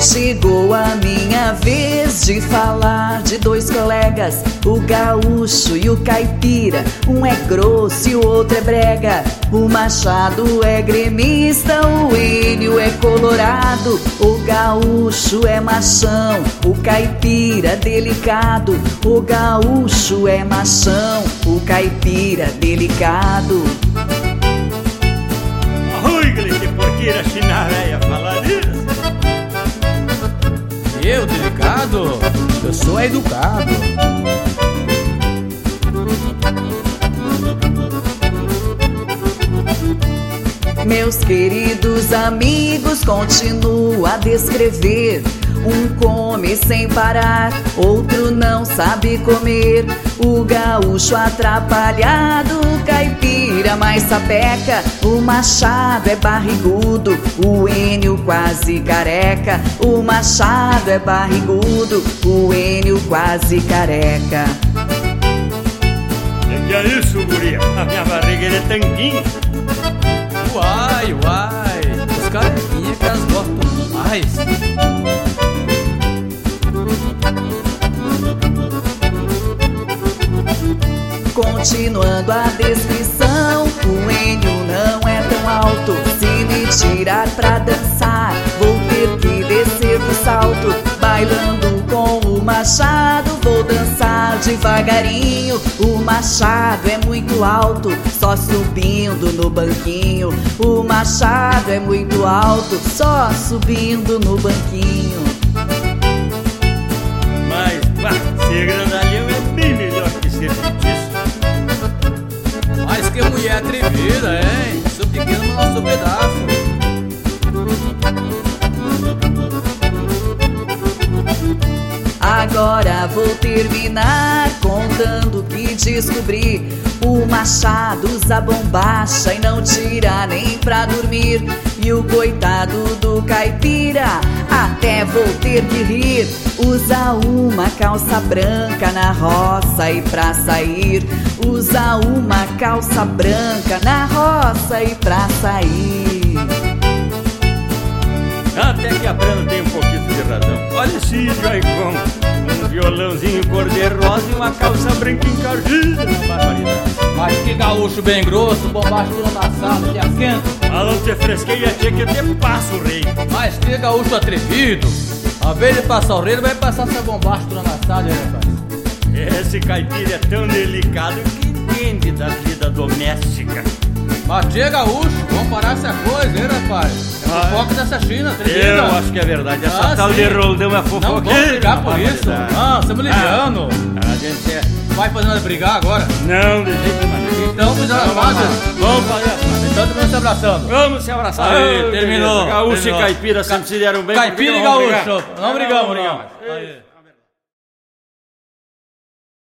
Chegou a minha vez de falar de dois colegas, o gaúcho e o caipira. Um é grosso e o outro é brega. O Machado é gremista, o Enio é colorado. O gaúcho é machão, o caipira delicado. O gaúcho é machão, o caipira delicado. Arrui, que porqueira chinaréia falar disso. Eu, delicado? Eu sou educado. Meus queridos amigos, continuo a descrever. Um come sem parar, outro não sabe comer. O gaúcho atrapalhado, o caipira mais sapeca. O Machado é barrigudo, o Enio quase careca. O Machado é barrigudo, o Enio quase careca. Que é isso, guria? A minha barriga é tanquinho. Uai, os carequinhas que as gostam mais. Continuando a descrição, o Enio não é tão alto. Se me tirar pra dançar, vou ter que descer do salto. Bailando com o Machado, vou dançar devagarinho. O Machado é muito alto, só subindo no banquinho. O Machado é muito alto, só subindo no banquinho. Mas, ser grandalhão é bem melhor que ser feitiço. Mas que mulher atrevida, hein? Sou pequeno, mas não sou pedaço. Agora vou terminar contando que descobri. O Machado usa bombacha e não tira nem pra dormir. E o coitado do caipira, até vou ter que rir. Usa uma calça branca na roça e pra sair. Usa uma calça branca na roça e pra sair. Até que a Brana tem um pouquinho de razão. Olha esse índio aí com um violãozinho cor-de-rosa e uma calça branca encardida. Barbaridade. Mas que gaúcho bem grosso, bombacha toda amassada, que assento. Ah, não te fresquei, tinha que ter passo, rei. Mas que gaúcho atrevido. A vez de passar o rei, ele vai passar essa bombacha toda amassada, hein, rapaz? Esse caipira é tão delicado que entende da vida doméstica. Mas tia gaúcho, vamos parar essa coisa, hein, rapaz? É fofoca dessa China, atrevido. Eu acho que é verdade, essa tal de Roldão é fofoqueira. Não vamos brigar por isso. Não, estamos lidiando. A gente é... Vai fazer nós brigar agora? Não, de jeito nenhum. Então, fizeram a fase. Vamos fazer a fase. Então, estamos se abraçando. Vamos se abraçar. Aí, terminou. Gaúcho e caipira sempre se deram bem. Caipira e gaúcho. Não brigamos, não.